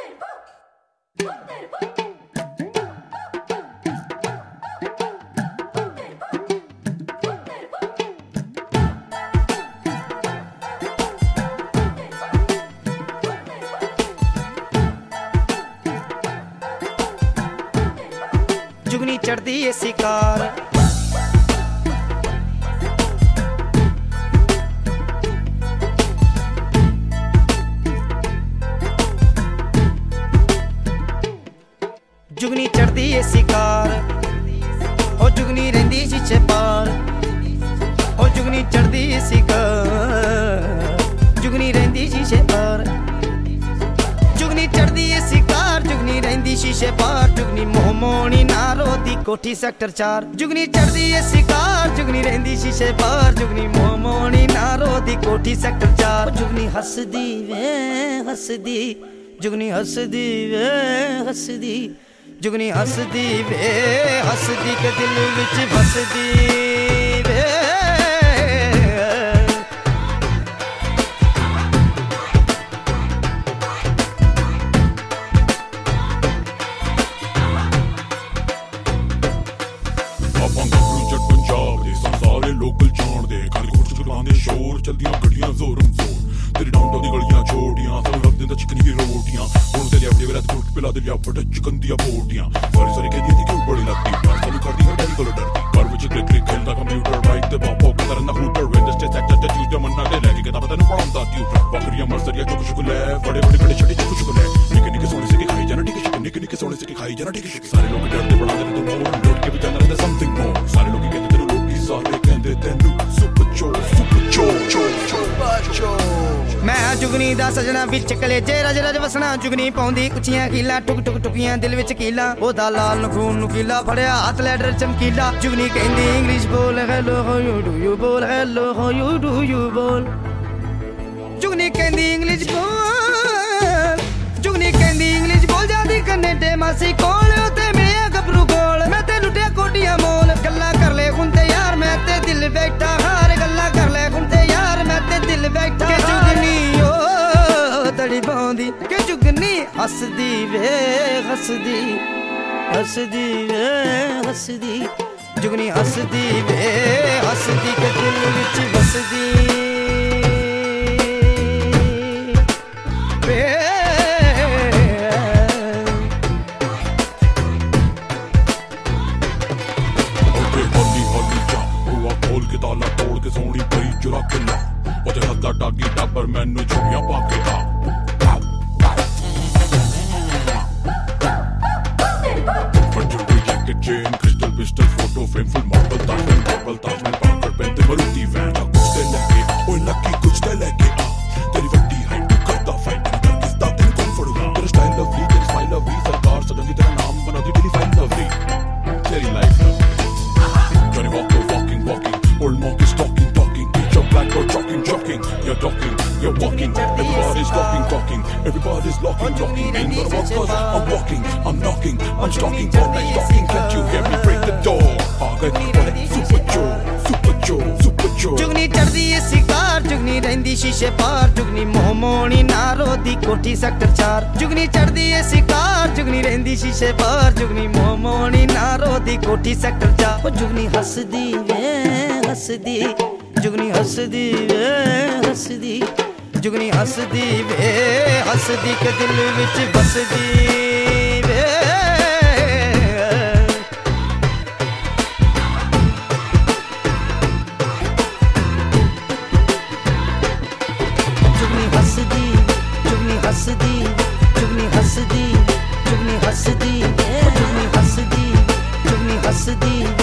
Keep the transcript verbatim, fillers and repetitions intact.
जुगनी चढ़दी ए शिकार जुगनी चढ़दी ए शिकार ओ जुगनी रहिंदी शीशे पार ओ जुगनी चढ़दी ए शिकार जुगनी रहिंदी शीशे पार जुगनी चढ़दी ए शिकार जुगनी रहिंदी शीशे पार जुगनी मोहमोनी नारो दी कोठी सेक्टर चार जुगनी चढ़दी ए शिकार जुगनी रहिंदी शीशे पार जुगनी मोहमोनी नारो दी कोठी सेक्टर चार जुगनी हसदी वे हसदी जुगनी हसदी वे हसदी जुगनी हसदी वे हसदी के दिल विच फसदी वे लोकल जाणदे खाली खुश चुकांदे शोर चलदियां गड्डियां जोरम जोर तेरी डाउनटाउन दी गलियां छोड़ियां सब रख दिंदा चिकनी दी रोटियां हुण ते लिया वेला कुल्क पिला दे लिया बड़ा चिकन दियां बोटियां सारी सारी कहदी थी क्यों बड़ी लगती पर सानू करदी हर गली कोल डरदी पर विच क्लिक क्लिक खेलदा कंप्यूटर माइक ते बापो करना हूटर वेंड स्टेज एक्टर ते ट्यूजडे मन्ना दे लेके किताब तैनू पढ़ांदा ट्यूटर बकरियां मर्सरियां चुक चुक ले बड़े बड़े बड़े छड़ी चुक चुक ले निके निके सोने से के खाई जाना ठीक है निके निके सोने से के खाई जाना ठीक है सारे लोग डरदे बड़ा दे तो मोर लौट के भी जाना रहंदा समथिंग मोर सारे लोग कहंदे तेनू लोकी सारे कहंदे तेनू सुपर चो सुपर चो चो सुपर चो मैं जुगनी दा सजना विच कलेजे रज रज वसना जुगनी पाउंदी कुचियां कीला टुक टुक टुकियां दिल विच कीला ओदा लाल नखून नुकीला फड़िया हाथ लैडर चमकीला जुगनी कहंदी इंग्लिश बोल hello how you do you बोल hello how you do you बोल जुगनी कहंदी इंग्लिश बोल जुगनी कहंदी इंग्लिश बोल जादी कनेडे मासी कोल ते मिलिया गबरू कोल मैं ते लुटिया कोटियां मोल गल्ला कर ले हुण ते यार मैं ते दिल बैठा हार गल्ला कर ले हुण ते यार मैं ते दिल बैठा जुगनी ओ तड़ी पाउंदी के जुगनी हसदी वे हसदी हसदी वे हसदी जुगनी हसदी वे हसदी के दिल विच बसदी वे ताला तोड़ के सोनी पई चुरा के ला ओते हत्ता डागी टापर मैनू छुपियां पाके आ पंजुरी jacket chain crystal pistol photo frame full marble Taj Mahal marble Taj Mahal पाकर पहनते मरुती वैन कुछ ते लेके ओए लकी कुछ ते लेके आ तेरी वड्डी हाइट तू करदा फाइट कर किसदा तेन कौन फड़ूगा तेरा स्टाइल लवली तेरी स्माइल लवली सरकार सजंगी तेरा नाम बना दी तेरी फाइल लवली तेरी life Johnny Walker walking walking old monk is talking talking each of black or jogging jogging you're talking you're walking everybody's talking talking everybody's locking locking ain't gonna walk cause I'm walking I'm knocking I'm stalking all night stalking can't you hear me break the door aa gaye super Joe super Joe super Joe जुगनी चढ़दी ए शिकार जुगनी रहिंदी शीशे पार जुगनी मोहमोनी नारो दी कोठी sector चार जुगनी चढ़दी ए शिकार जुगनी रहिंदी शीशे पार जुगनी मोहमोनी नारो दी कोठी सेक्टर चार ओ जुगनी हसदी वे हसदी जुगनी हसदी वे हसदी जुगनी हसदी वे हसदी के दिल विच बसदी वे जुगनी हसदी जुगनी हसदी जुगनी हसदी जुगनी हसदी जुगनी हसदी जुगनी हसदी